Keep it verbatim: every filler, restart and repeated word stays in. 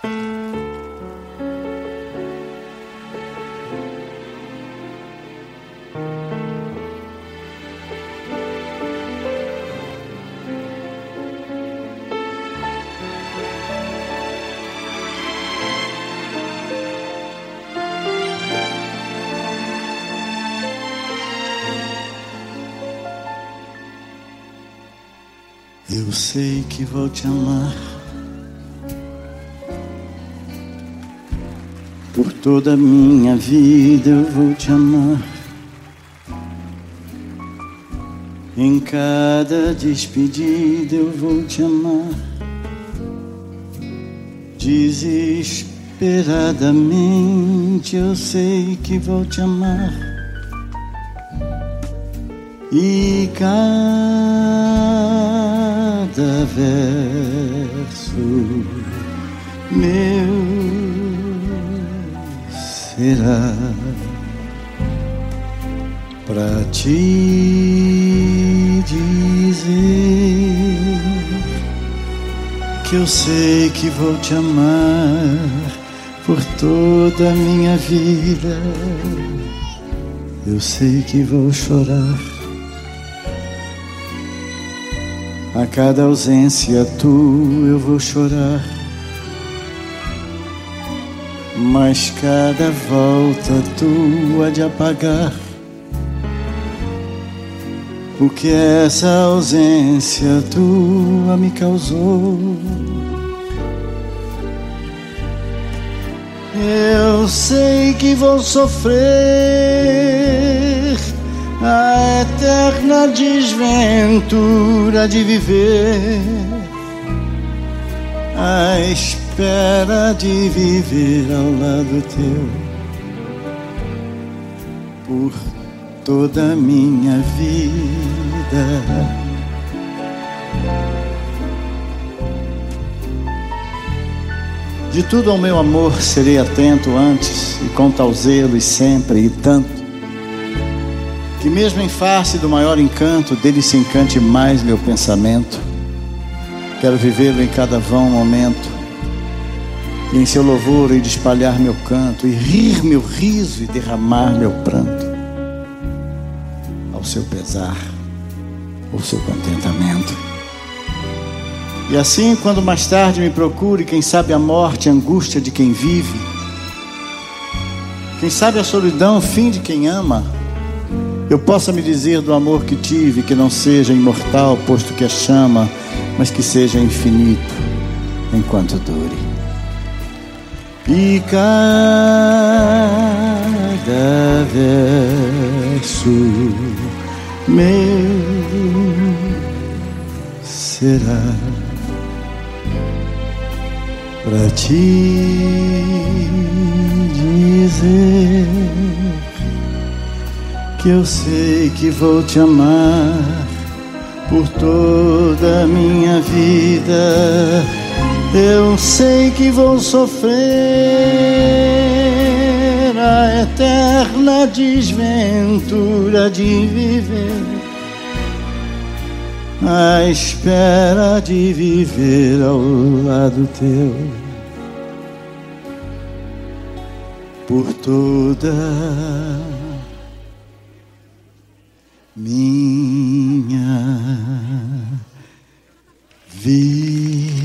Eu sei que vou te amar por toda a minha vida. Eu vou te amar em cada despedida. Eu vou te amar desesperadamente. Eu sei que vou te amar e cada verso meu será pra te dizer que eu sei que vou te amar por toda a minha vida. Eu sei que vou chorar a cada ausência tua. Eu vou chorar, mas cada volta tua de apagar o que essa ausência tua me causou. Eu sei que vou sofrer a eterna desventura de viver, à espera de viver ao lado teu por toda a minha vida. De tudo ao meu amor serei atento antes, e com tal zelo e sempre e tanto, que mesmo em face do maior encanto, dele se encante mais meu pensamento. Quero vivê-lo em cada vão momento, e em seu louvor hei de espalhar meu canto, e rir meu riso e derramar meu pranto, ao seu pesar, ao seu contentamento. E assim, quando mais tarde me procure, quem sabe a morte, a angústia de quem vive, quem sabe a solidão, o fim de quem ama, eu possa me dizer do amor que tive, que não seja imortal, posto que é chama, mas que seja infinito, enquanto dure. E cada verso meu será pra te dizer que eu sei que vou te amar por toda a minha vida. Eu sei que vou sofrer a eterna desventura de viver, à espera de viver ao lado teu por toda minha vida.